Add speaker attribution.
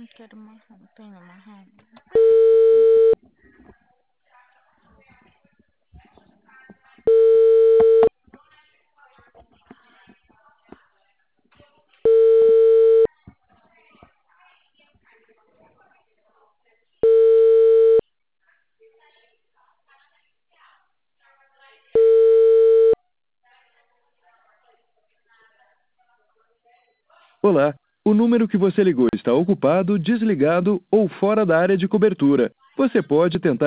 Speaker 1: Quero marrom, tem marrom?
Speaker 2: Olá, o número que você ligou está ocupado, desligado ou fora da área de cobertura. Você pode tentar